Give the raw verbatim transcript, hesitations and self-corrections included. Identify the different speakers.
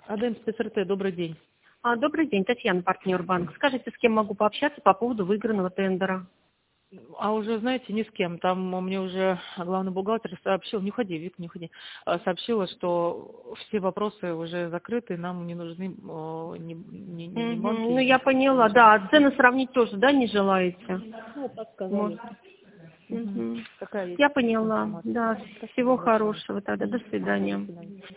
Speaker 1: АДМ Спецрт, добрый день.
Speaker 2: А, Добрый день, Татьяна, партнер банк. Скажите, с кем могу пообщаться по поводу выигранного тендера?
Speaker 1: А уже, знаете, ни с кем. Там мне уже главный бухгалтер сообщил, не уходи, Вик, не уходи, а, сообщила, что все вопросы уже закрыты, нам не нужны о, ни, ни, ни- ни банки.
Speaker 2: Мгм, ну, я
Speaker 1: ни-
Speaker 2: поняла, да. А цены сравнить тоже, да, не желаете?
Speaker 1: Ну, вот так сказали.
Speaker 2: Может.
Speaker 1: Мгм.
Speaker 2: Мгм.
Speaker 1: Такая есть
Speaker 2: Я поняла.
Speaker 1: информация.
Speaker 2: Да,
Speaker 1: Спасибо
Speaker 2: всего
Speaker 1: большое.
Speaker 2: хорошего тогда. До
Speaker 1: Ага, до
Speaker 2: свидания.
Speaker 1: свидания.